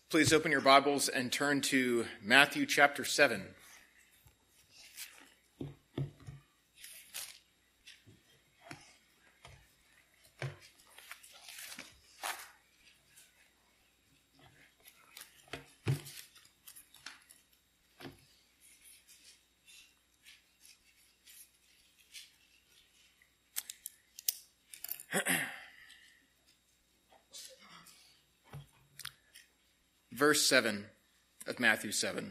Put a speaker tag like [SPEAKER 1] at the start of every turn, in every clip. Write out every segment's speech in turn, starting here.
[SPEAKER 1] Please open your Bibles and turn to Matthew chapter 7. Verse 7 of Matthew 7.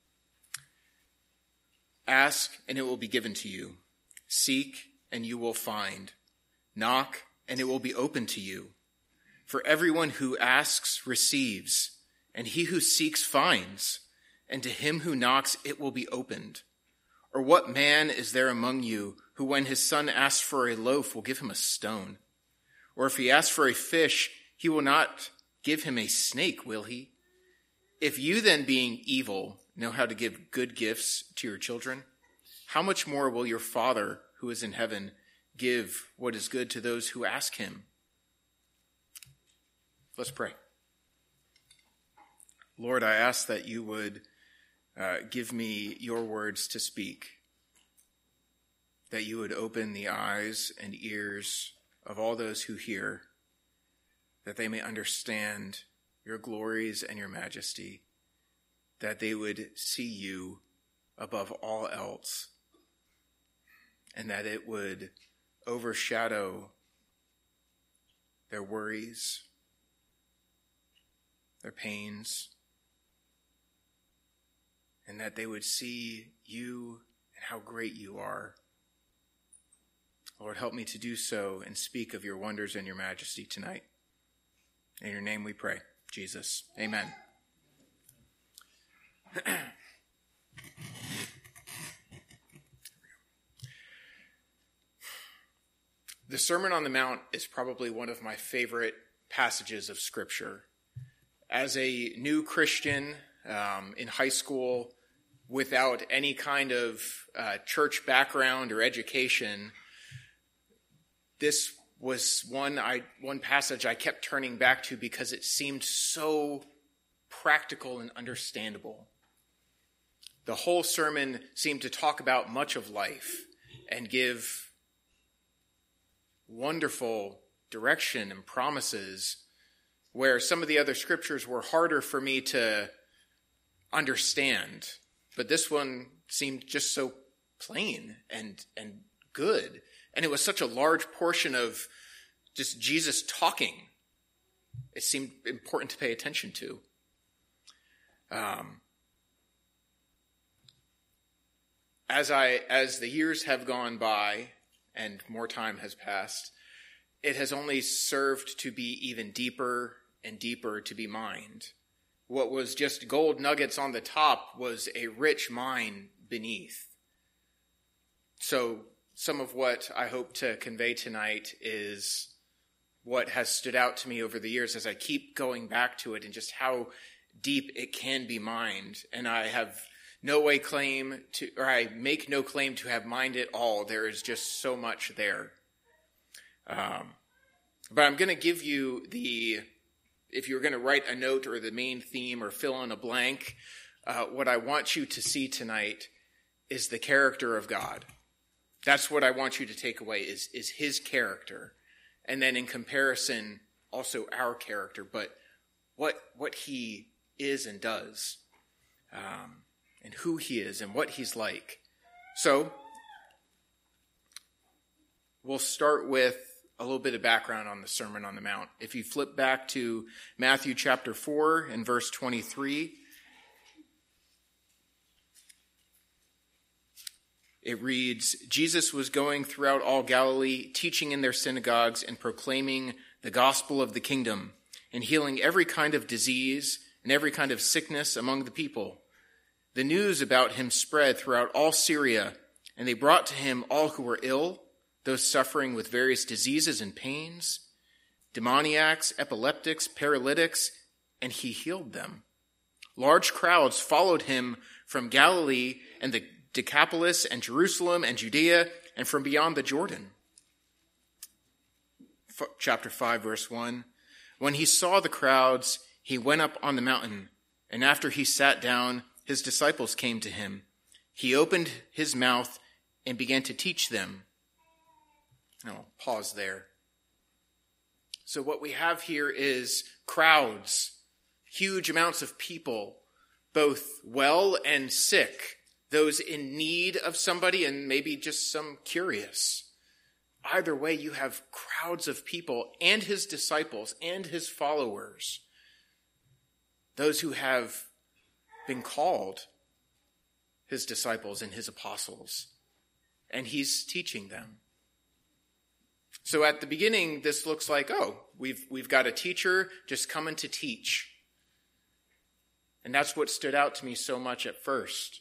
[SPEAKER 1] Ask, and it will be given to you. Seek, and you will find. Knock, and it will be opened to you. For everyone who asks receives, and he who seeks finds, and to him who knocks it will be opened. Or what man is there among you who, when his son asks for a loaf, will give him a stone? Or if he asks for a fish, he will not give him a snake, will he? If you then, being evil, know how to give good gifts to your children, how much more will your Father who is in heaven give what is good to those who ask him? Let's pray. Lord, I ask that you would give me your words to speak, that you would open the eyes and ears of all those who hear, that they may understand your glories and your majesty, that they would see you above all else, and that it would overshadow their worries, their pains, and that they would see you and how great you are. Lord, help me to do so and speak of your wonders and your majesty tonight. In your name we pray. Jesus. Amen. The Sermon on the Mount is probably one of my favorite passages of Scripture. As a new Christian in high school, without any kind of church background or education, this was one passage I kept turning back to because it seemed so practical and understandable. The whole sermon seemed to talk about much of life and give wonderful direction and promises, where some of the other scriptures were harder for me to understand. But this one seemed just so plain and good. And it was such a large portion of just Jesus talking. It seemed important to pay attention to. As the years have gone by and more time has passed, it has only served to be even deeper and deeper to be mined. What was just gold nuggets on the top was a rich mine beneath. So some of what I hope to convey tonight is what has stood out to me over the years as I keep going back to it and just how deep it can be mined. And I have I make no claim to have mined it all. There is just so much there. But I'm going to give you if you're going to write a note or the main theme or fill in a blank, what I want you to see tonight is the character of God. That's what I want you to take away is his character. And then in comparison, also our character, but what he is and does, and who he is and what he's like. So we'll start with a little bit of background on the Sermon on the Mount. If you flip back to Matthew chapter 4 and verse 23, it reads, Jesus was going throughout all Galilee, teaching in their synagogues and proclaiming the gospel of the kingdom and healing every kind of disease and every kind of sickness among the people. The news about him spread throughout all Syria, and they brought to him all who were ill, those suffering with various diseases and pains, demoniacs, epileptics, paralytics, and he healed them. Large crowds followed him from Galilee and the Decapolis and Jerusalem and Judea and from beyond the Jordan. Chapter 5, verse 1. When he saw the crowds, he went up on the mountain, and after he sat down, his disciples came to him. He opened his mouth and began to teach them. I'll pause there. So what we have here is crowds, huge amounts of people, both well and sick, those in need of somebody and maybe just some curious. Either way, you have crowds of people and his disciples and his followers, those who have been called his disciples and his apostles, and he's teaching them. So at the beginning, this looks like, oh, we've got a teacher just coming to teach. And that's what stood out to me so much at first.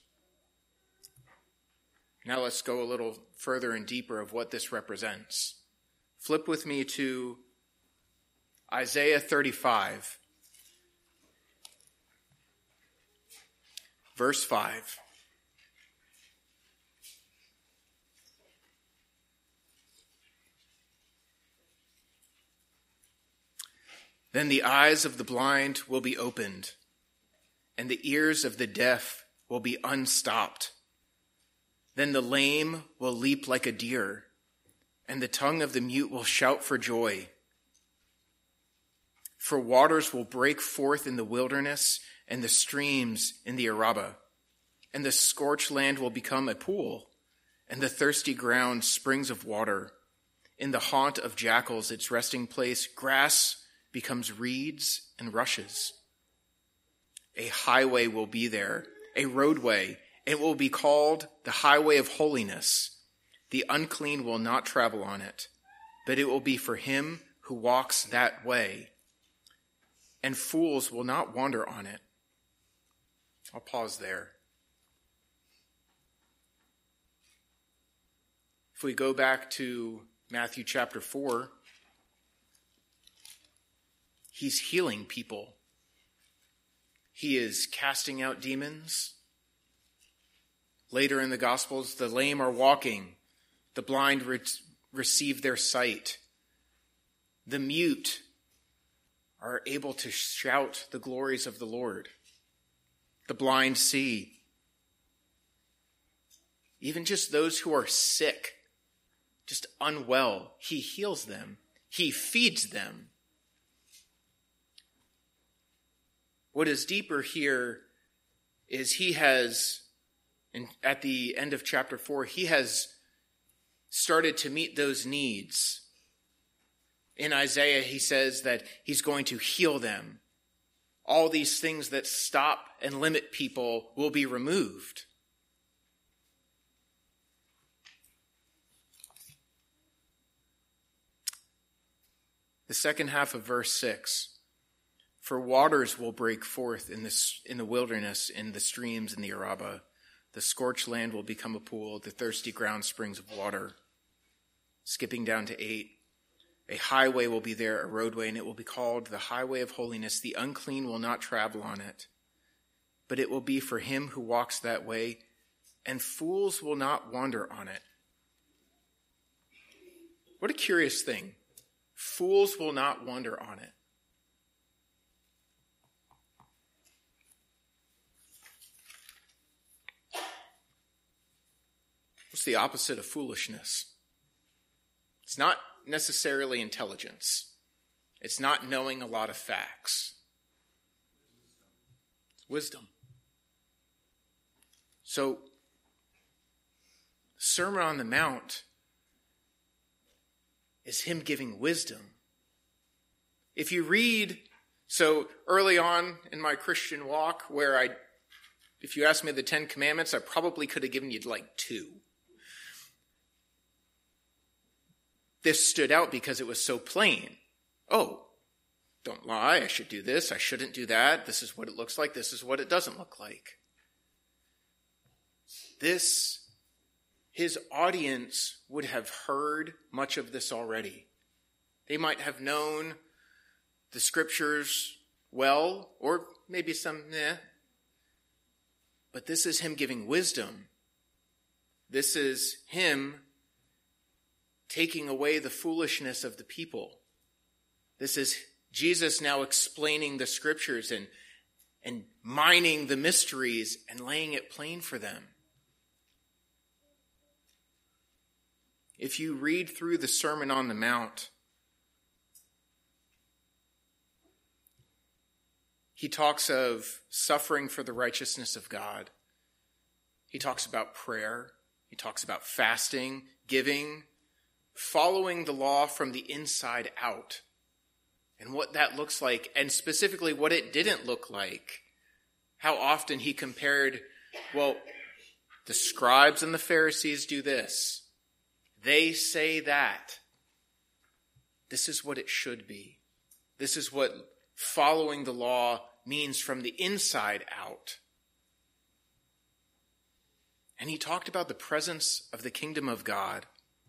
[SPEAKER 1] Now let's go a little further and deeper of what this represents. Flip with me to Isaiah 35, verse 5. Then the eyes of the blind will be opened, and the ears of the deaf will be unstopped. Then the lame will leap like a deer, and the tongue of the mute will shout for joy. For waters will break forth in the wilderness, and the streams in the Arabah. And the scorched land will become a pool, and the thirsty ground springs of water. In the haunt of jackals, its resting place, grass becomes reeds and rushes. A highway will be there, a roadway. It will be called the highway of holiness. The unclean will not travel on it, but it will be for him who walks that way. And fools will not wander on it. I'll pause there. If we go back to Matthew chapter 4, he's healing people. He is casting out demons. Later in the Gospels, the lame are walking. The blind receive their sight. The mute are able to shout the glories of the Lord. The blind see. Even just those who are sick, just unwell, he heals them. He feeds them. What is deeper here is he has, at the end of chapter 4, he has started to meet those needs. In Isaiah, he says that he's going to heal them. All these things that stop and limit people will be removed. The second half of verse 6. For waters will break forth in the wilderness, in the streams in the Arabah. The scorched land will become a pool, the thirsty ground springs of water. Skipping down to 8. A highway will be there, a roadway, and it will be called the highway of holiness. The unclean will not travel on it, but it will be for him who walks that way, and fools will not wander on it. What a curious thing. Fools will not wander on it. What's the opposite of foolishness? It's not necessarily intelligence. It's not knowing a lot of facts. It's wisdom. So, Sermon on the Mount is him giving wisdom. If you read, so early on in my Christian walk, if you asked me the 10 Commandments, I probably could have given you like 2. This stood out because it was so plain. Oh, don't lie, I should do this, I shouldn't do that, this is what it looks like, this is what it doesn't look like. His audience would have heard much of this already. They might have known the scriptures well, or maybe some, but this is him giving wisdom. This is him taking away the foolishness of the people. This is Jesus now explaining the scriptures and mining the mysteries and laying it plain for them. If you read through the Sermon on the Mount, he talks of suffering for the righteousness of God. He talks about prayer. He talks about fasting, giving, following the law from the inside out, and what that looks like, and specifically what it didn't look like. How often he compared, well, the scribes and the Pharisees do this. They say that. This is what it should be. This is what following the law means from the inside out. And he talked about the presence of the kingdom of God.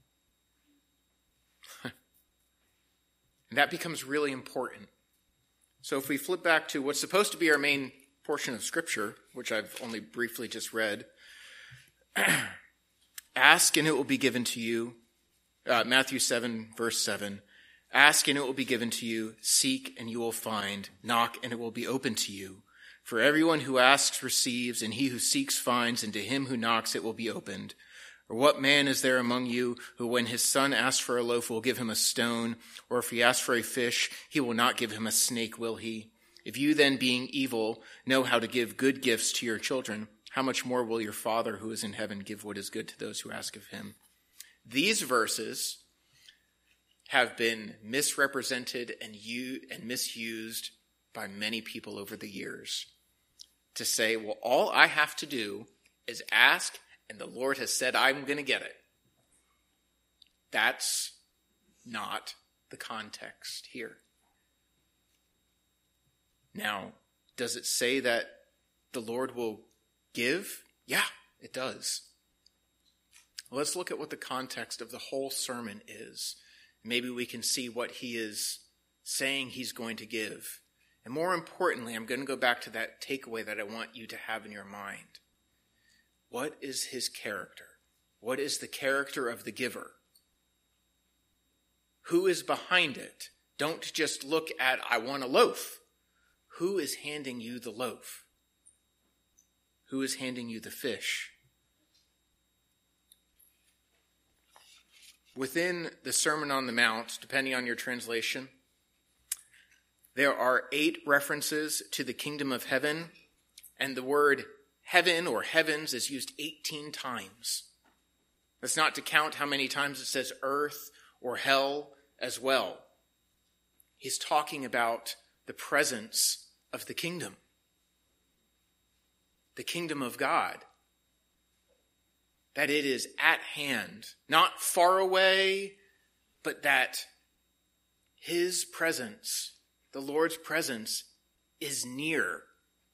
[SPEAKER 1] And that becomes really important. So if we flip back to what's supposed to be our main portion of Scripture, which I've only briefly just read, ask and it will be given to you. Matthew 7, verse 7. Ask and it will be given to you. Seek and you will find. Knock and it will be open to you. For everyone who asks receives, and he who seeks finds, and to him who knocks it will be opened. Or what man is there among you who, when his son asks for a loaf, will give him a stone? Or if he asks for a fish, he will not give him a snake, will he? If you then, being evil, know how to give good gifts to your children, how much more will your Father who is in heaven give what is good to those who ask of him? These verses have been misrepresented and misused by many people over the years to say, well, all I have to do is ask, and the Lord has said I'm going to get it. That's not the context here. Now, does it say that the Lord will give? Yeah, it does. Let's look at what the context of the whole sermon is. Maybe we can see what he is saying he's going to give. And more importantly, I'm going to go back to that takeaway that I want you to have in your mind. What is his character? What is the character of the giver? Who is behind it? Don't just look at, I want a loaf. Who is handing you the loaf? Who is handing you the fish? Within the Sermon on the Mount, depending on your translation, there are 8 references to the kingdom of heaven, and the word heaven or heavens is used 18 times. That's not to count how many times it says earth or hell as well. He's talking about the presence of the kingdom of God. That it is at hand, not far away, but that his presence, the Lord's presence, is near.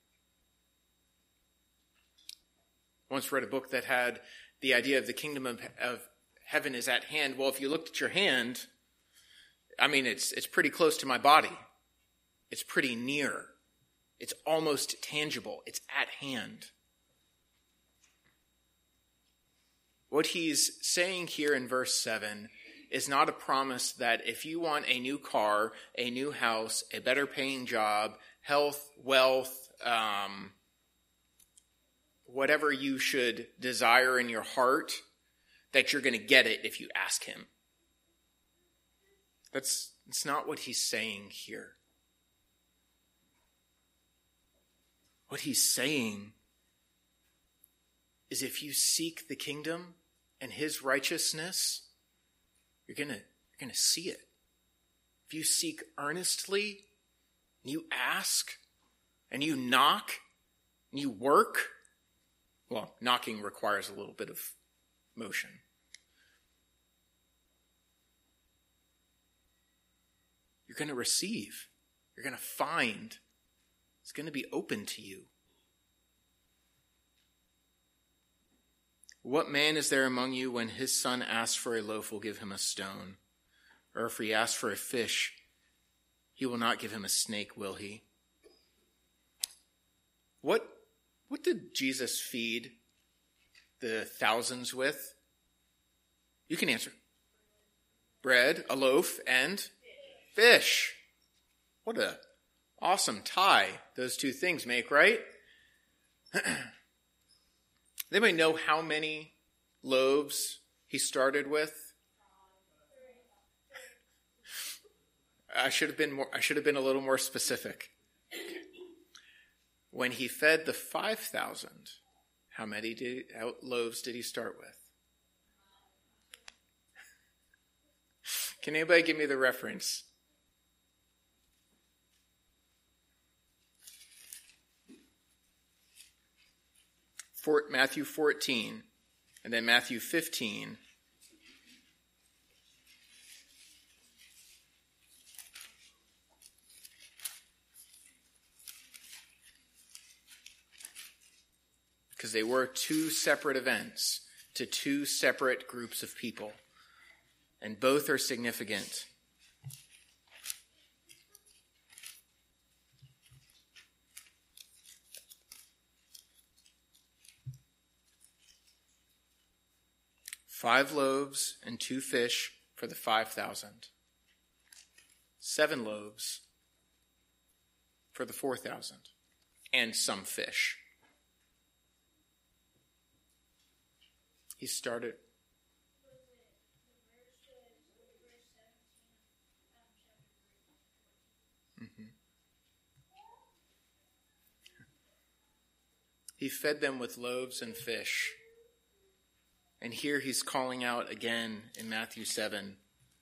[SPEAKER 1] Once read a book that had the idea of the kingdom of heaven is at hand. Well, if you looked at your hand, it's pretty close to my body. It's pretty near. It's almost tangible. It's at hand. What he's saying here in verse 7 is not a promise that if you want a new car, a new house, a better paying job, health, wealth, whatever you should desire in your heart, that you're going to get it if you ask him. That's not what he's saying here. What he's saying is if you seek the kingdom and his righteousness, you're going to see it. If you seek earnestly, and you ask, and you knock, and you work, well, knocking requires a little bit of motion. You're going to receive. You're going to find. It's going to be open to you. What man is there among you when his son asks for a loaf will give him a stone? Or if he asks for a fish, he will not give him a snake, will he? What did Jesus feed the thousands with? You can answer. Bread, a loaf, and fish. What a awesome tie those two things make, right? Anybody know how many loaves he started with? I should have been a little more specific. When he fed the 5,000, how many loaves did he start with? Can anybody give me the reference? Matthew 14, and then Matthew 15. Because they were two separate events to two separate groups of people, and both are significant. Five loaves and 2 fish for the 5,000. 7 loaves for the 4,000. And some fish. He started. He fed them with loaves and fish. And here he's calling out again in Matthew 7.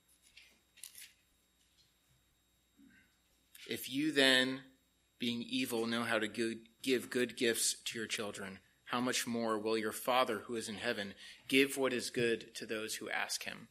[SPEAKER 1] If you then, being evil, know how to give good gifts to your children, how much more will your Father who is in heaven give what is good to those who ask him?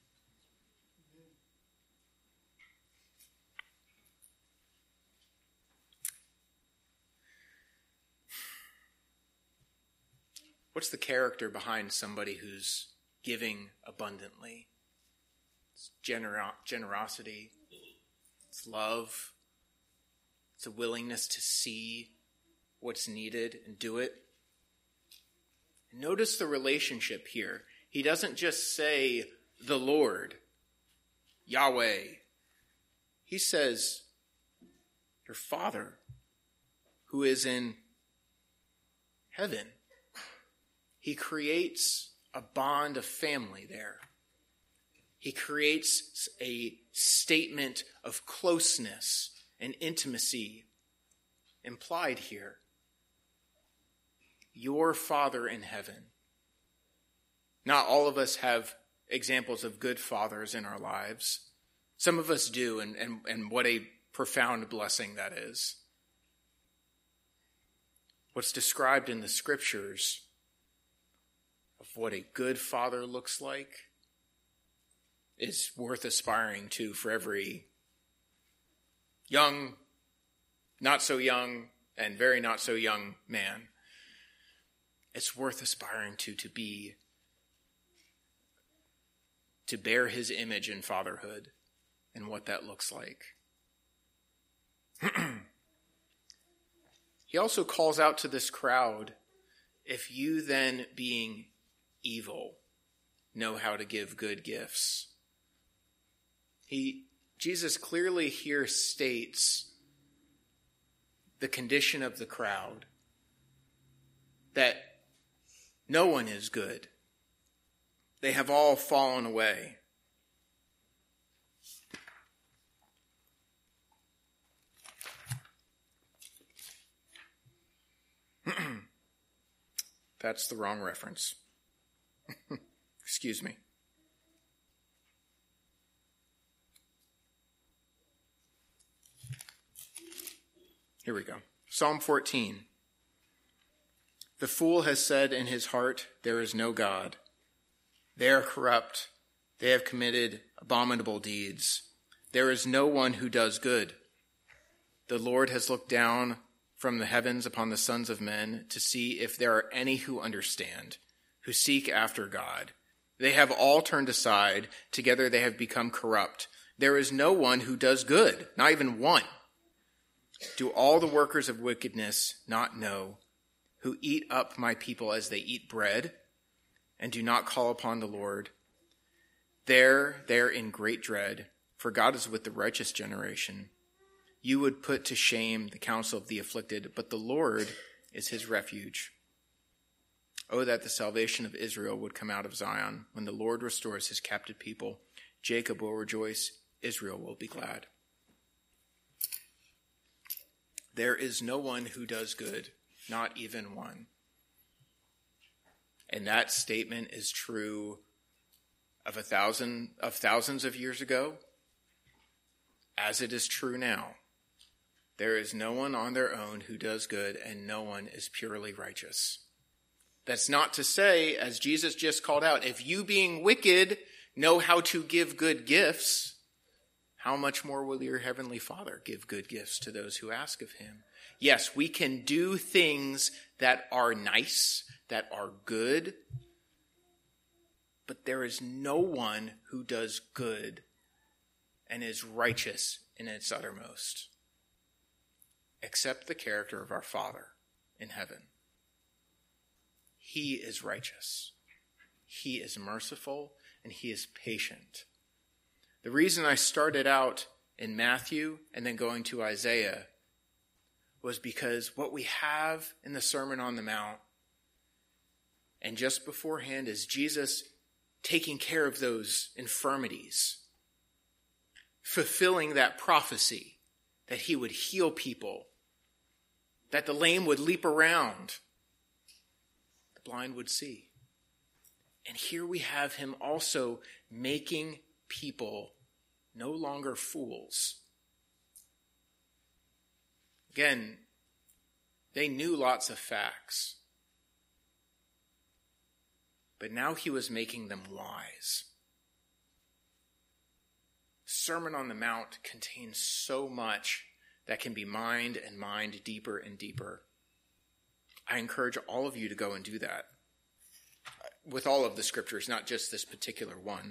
[SPEAKER 1] What's the character behind somebody who's giving abundantly? It's generosity. It's love. It's a willingness to see what's needed and do it. Notice the relationship here. He doesn't just say the Lord, Yahweh. He says your Father who is in heaven. He creates a bond of family there. He creates a statement of closeness and intimacy implied here. Your Father in heaven. Not all of us have examples of good fathers in our lives. Some of us do, and what a profound blessing that is. What's described in the scriptures of what a good father looks like is worth aspiring to for every young, not so young, and very not so young man. It's worth aspiring to bear his image in fatherhood and what that looks like. He also calls out to this crowd, if you then, being evil, know how to give good gifts. Jesus clearly here states the condition of the crowd, that no one is good. They have all fallen away. That's the wrong reference. Excuse me. Here we go. Psalm 14. The fool has said in his heart, there is no God. They are corrupt. They have committed abominable deeds. There is no one who does good. The Lord has looked down from the heavens upon the sons of men to see if there are any who understand, who seek after God. They have all turned aside. Together they have become corrupt. There is no one who does good, not even one. Do all the workers of wickedness not know, who eat up my people as they eat bread, and do not call upon the Lord? They're in great dread, for God is with the righteous generation. you would put to shame the counsel of the afflicted, but the Lord is his refuge. Oh, that the salvation of Israel would come out of Zion. When the Lord restores his captive people, Jacob will rejoice, Israel will be glad. There is no one who does good, not even one. And that statement is true of thousands of years ago, as it is true now. There is no one on their own who does good, and no one is purely righteous. That's not to say, as Jesus just called out, if you being wicked know how to give good gifts, how much more will your heavenly Father give good gifts to those who ask of him? Yes, we can do things that are nice, that are good, but there is no one who does good and is righteous in its uttermost, except the character of our Father in heaven. He is righteous. He is merciful, and he is patient. The reason I started out in Matthew and then going to Isaiah was because what we have in the Sermon on the Mount and just beforehand is Jesus taking care of those infirmities, fulfilling that prophecy that he would heal people, that the lame would leap around, the blind would see. And here we have him also making people no longer fools. Again, they knew lots of facts, but now he was making them wise. Sermon on the Mount contains so much that can be mined and mined deeper and deeper. I encourage all of you to go and do that with all of the scriptures, not just this particular one.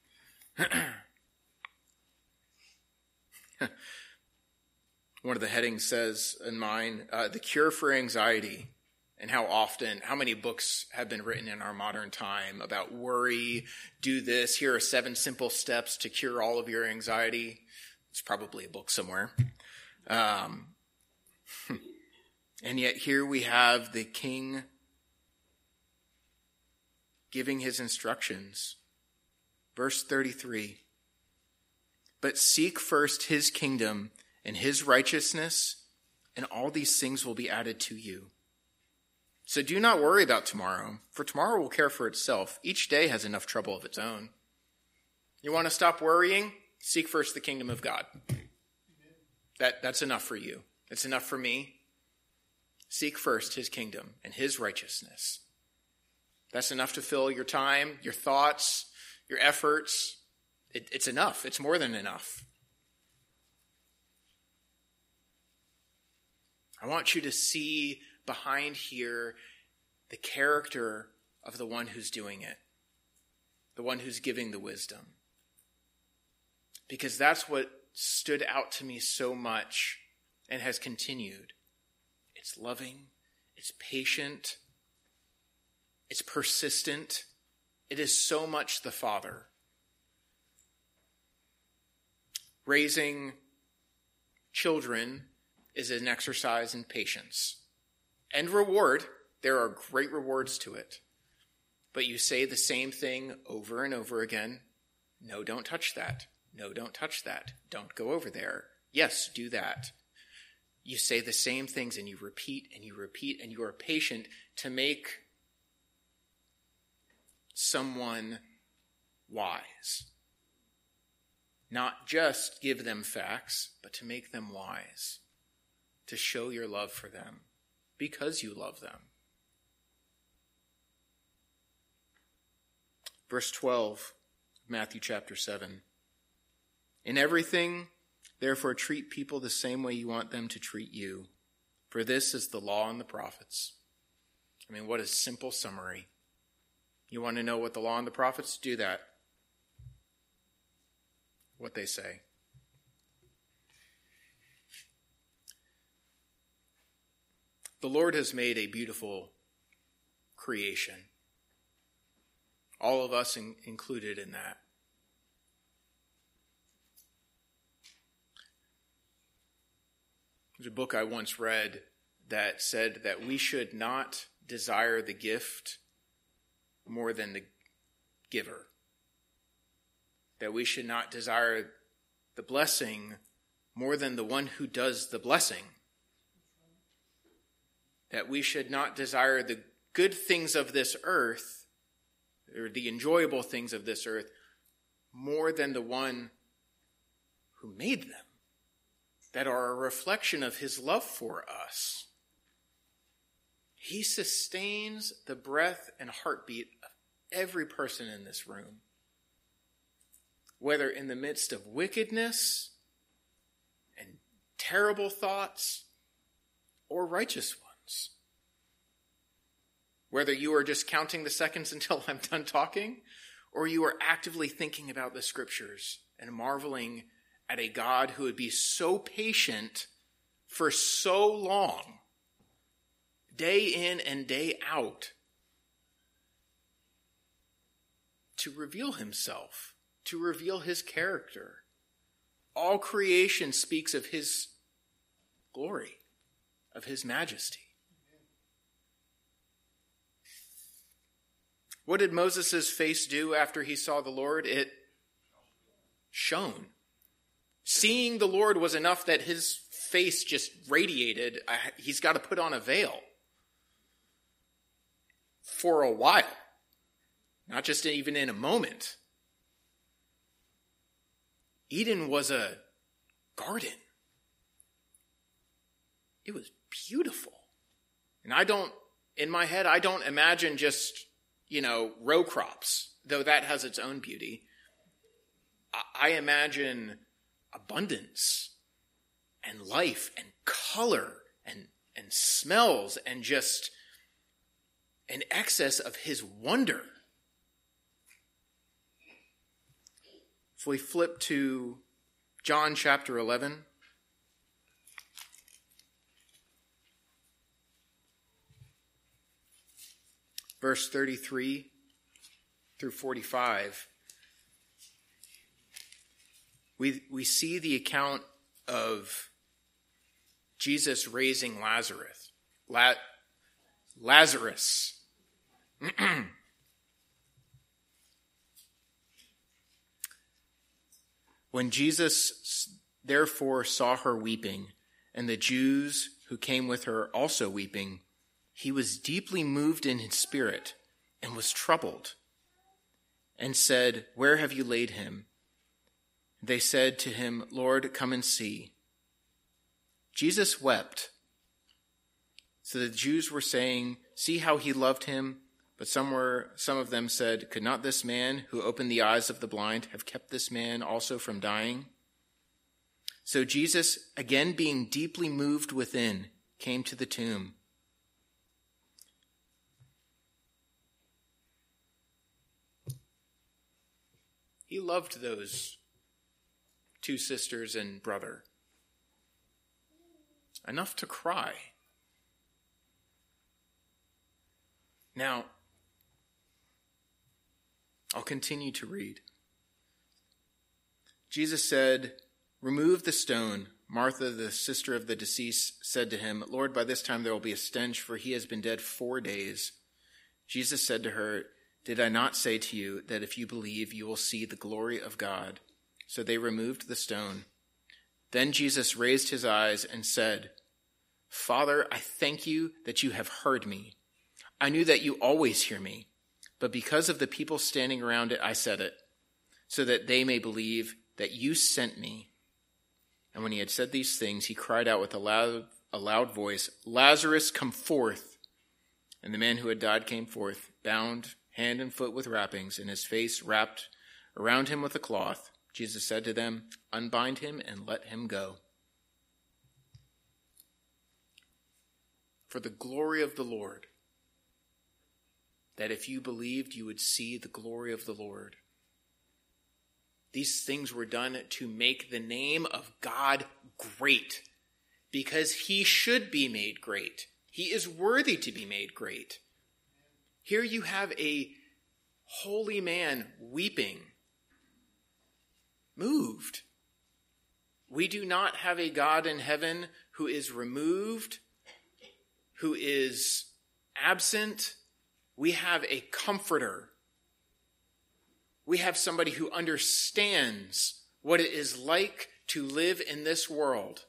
[SPEAKER 1] One of the headings says in mine, the cure for anxiety, and how many books have been written in our modern time about worry, do this, here are 7 simple steps to cure all of your anxiety. It's probably a book somewhere. And yet here we have the king giving his instructions. Verse 33, but seek first his kingdom and his righteousness, and all these things will be added to you. So do not worry about tomorrow, for tomorrow will care for itself. Each day has enough trouble of its own. You want to stop worrying? Seek first the kingdom of God. That's enough for you. It's enough for me. Seek first his kingdom and his righteousness. That's enough to fill your time, your thoughts, your efforts. It's enough. It's more than enough. I want you to see behind here the character of the one who's doing it, the one who's giving the wisdom. Because that's what stood out to me so much and has continued. It's loving, it's patient, it's persistent. It is so much the Father. Raising children is an exercise in patience. And reward, there are great rewards to it. But you say the same thing over and over again. No, don't touch that. No, don't touch that. Don't go over there. Yes, do that. You say the same things and you repeat and you repeat, and you are patient to make someone wise. Not just give them facts, but to make them wise. To show your love for them because you love them. Verse 12, Matthew chapter 7. In everything, therefore, treat people the same way you want them to treat you. For this is the law and the prophets. I mean, what a simple summary. You want to know what the law and the prophets? Do that. What they say. The Lord has made a beautiful creation. All of us included in that. There's a book I once read that said that we should not desire the gift more than the giver. That we should not desire the blessing more than the one who does the blessing. That we should not desire the good things of this earth, or the enjoyable things of this earth, more than the one who made them, that are a reflection of his love for us. He sustains the breath and heartbeat of every person in this room, whether in the midst of wickedness and terrible thoughts or righteous ones. Whether you are just counting the seconds until I'm done talking, or you are actively thinking about the scriptures and marveling at a God who would be so patient for so long, day in and day out, to reveal himself, to reveal his character. All creation speaks of his glory, of his majesty. What did Moses' face do after he saw the Lord? It shone. Seeing the Lord was enough that his face just radiated. He's got to put on a veil for a while, not just even in a moment. Eden was a garden. It was beautiful. And in my head, I don't imagine just, row crops, though that has its own beauty. I imagine abundance and life and color and smells and just an excess of his wonder. If we flip to John chapter 11, verse 33 through 45, we see the account of Jesus raising Lazarus. Lazarus. When Jesus therefore saw her weeping, and the Jews who came with her also weeping, he was deeply moved in his spirit and was troubled, and said, "Where have you laid him?" They said to him, "Lord, come and see." Jesus wept. So the Jews were saying, "See how he loved him." But some of them said, "Could not this man who opened the eyes of the blind have kept this man also from dying?" So Jesus, again being deeply moved within, came to the tomb. He loved those two sisters and brother enough to cry. Now, I'll continue to read. Jesus said, "Remove the stone." Martha, the sister of the deceased, said to him, "Lord, by this time there will be a stench, for he has been dead 4 days." Jesus said to her, "Did I not say to you that if you believe, you will see the glory of God?" So they removed the stone. Then Jesus raised his eyes and said, "Father, I thank you that you have heard me. I knew that you always hear me, but because of the people standing around it, I said it, so that they may believe that you sent me." And when he had said these things, he cried out with a loud voice, "Lazarus, come forth." And the man who had died came forth, bound hand and foot with wrappings, and his face wrapped around him with a cloth. Jesus said to them, "Unbind him and let him go." For the glory of the Lord, that if you believed, you would see the glory of the Lord. These things were done to make the name of God great, because he should be made great. He is worthy to be made great. Here you have a holy man weeping, moved. We do not have a God in heaven who is removed, who is absent. We have a comforter. We have somebody who understands what it is like to live in this world.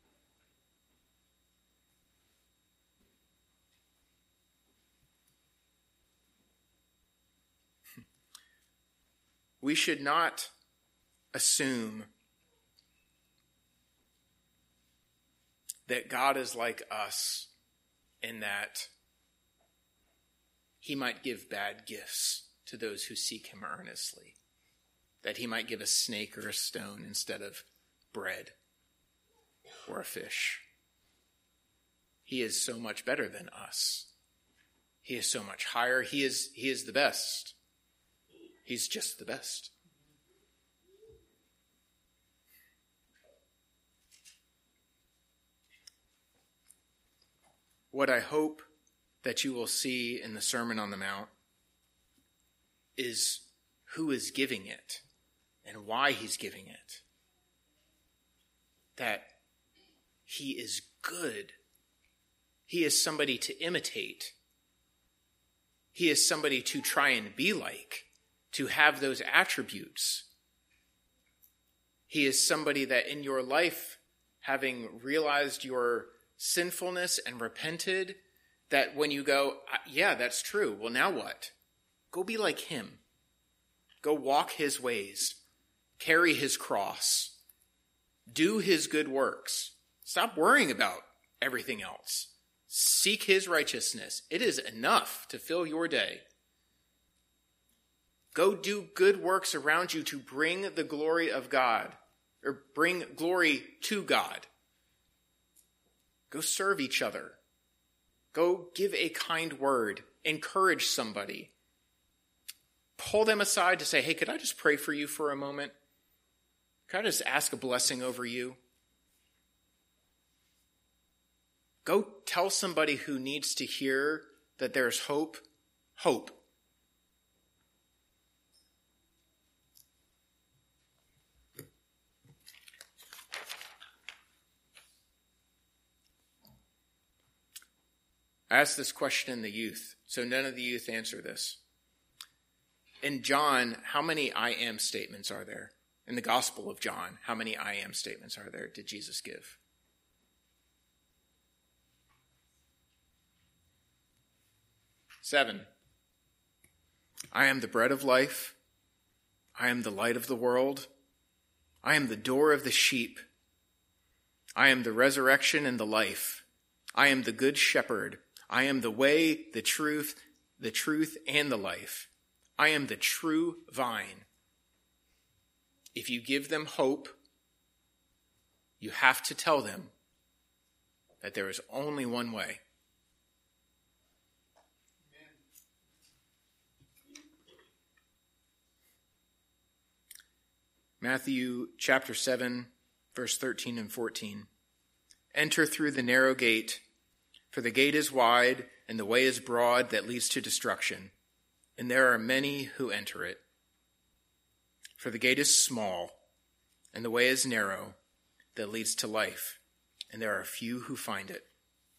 [SPEAKER 1] We should not assume that God is like us in that he might give bad gifts to those who seek him earnestly, that he might give a snake or a stone instead of bread or a fish. He is so much better than us. He is so much higher. He is the best. He's just the best. What I hope that you will see in the Sermon on the Mount is who is giving it and why he's giving it. That he is good. He is somebody to imitate. He is somebody to try and be like, to have those attributes. He is somebody that in your life, having realized your sinfulness and repented, that when you go, yeah, that's true. Well, now what? Go be like him. Go walk his ways. Carry his cross. Do his good works. Stop worrying about everything else. Seek his righteousness. It is enough to fill your day. Go do good works around you to bring the glory of God, or bring glory to God. Go serve each other. Go give a kind word. Encourage somebody. Pull them aside to say, hey, could I just pray for you for a moment? Could I just ask a blessing over you? Go tell somebody who needs to hear that there's hope. Hope. I asked this question in the youth, so none of the youth answer this. In John, how many I am statements are there? In the Gospel of John, how many I am statements are there did Jesus give? 7. I am the bread of life. I am the light of the world. I am the door of the sheep. I am the resurrection and the life. I am the good shepherd. I am the way, the truth, and the life. I am the true vine. If you give them hope, you have to tell them that there is only one way. Matthew chapter 7, verse 13 and 14. Enter through the narrow gate, for the gate is wide and the way is broad that leads to destruction, and there are many who enter it. For the gate is small and the way is narrow that leads to life, and there are few who find it.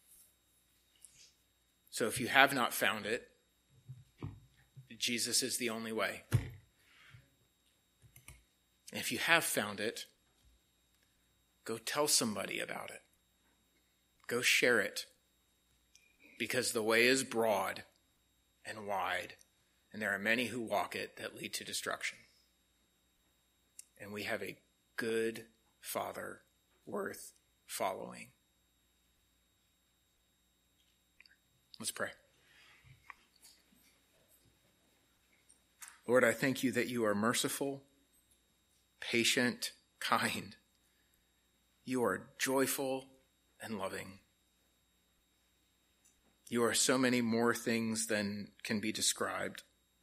[SPEAKER 1] So if you have not found it, Jesus is the only way. And if you have found it, go tell somebody about it. Go share it. Because the way is broad and wide, and there are many who walk it that lead to destruction. And we have a good Father worth following. Let's pray. Lord, I thank you that you are merciful, patient, kind. You are joyful and loving. You are so many more things than can be described.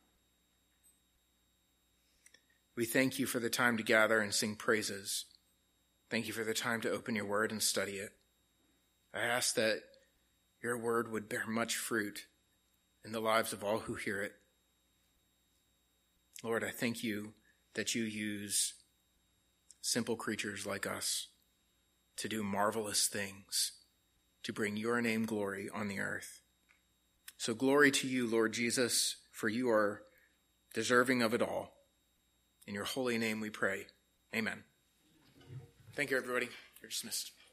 [SPEAKER 1] We thank you for the time to gather and sing praises. Thank you for the time to open your word and study it. I ask that your word would bear much fruit in the lives of all who hear it. Lord, I thank you that you use simple creatures like us to do marvelous things, to bring your name glory on the earth. So glory to you, Lord Jesus, for you are deserving of it all. In your holy name we pray. Amen. Thank you, everybody. You're dismissed.